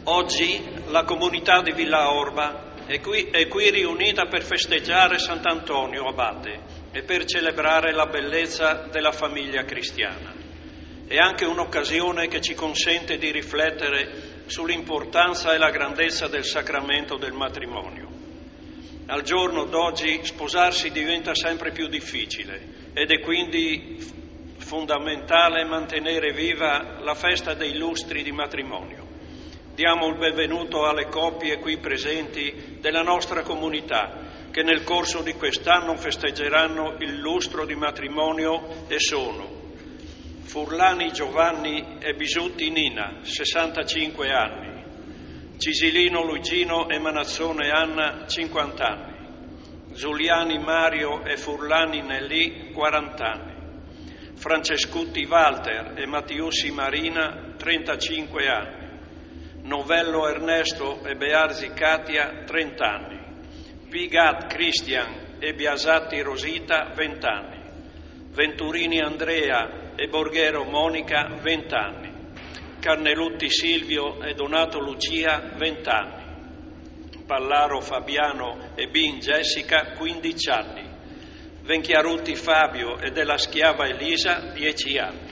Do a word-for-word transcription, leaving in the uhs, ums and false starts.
Oggi la comunità di Villa Orba è qui, è qui riunita per festeggiare Sant'Antonio Abate e per celebrare la bellezza della famiglia cristiana. È anche un'occasione che ci consente di riflettere sull'importanza e la grandezza del sacramento del matrimonio. Al giorno d'oggi sposarsi diventa sempre più difficile ed è quindi fondamentale mantenere viva la festa dei lustri di matrimonio. Diamo il benvenuto alle coppie qui presenti della nostra comunità che nel corso di quest'anno festeggeranno il lustro di matrimonio e sono Furlani Giovanni e Bisutti Nina, sessantacinque anni, Cisilino Luigino e Manazzone Anna, cinquanta anni, Giuliani Mario e Furlani Nelli, quaranta anni, Francescutti Walter e Mattiussi Marina, trentacinque anni, Novello Ernesto e Bearzi Katia, trenta anni, Pigat Christian e Biasatti Rosita, venti anni, Venturini Andrea e Borghero Monica, venti anni, Carnelutti Silvio e Donato Lucia, venti anni, Pallaro Fabiano e Bin Jessica, quindici anni, Venchiarutti Fabio e della Schiava Elisa, dieci anni.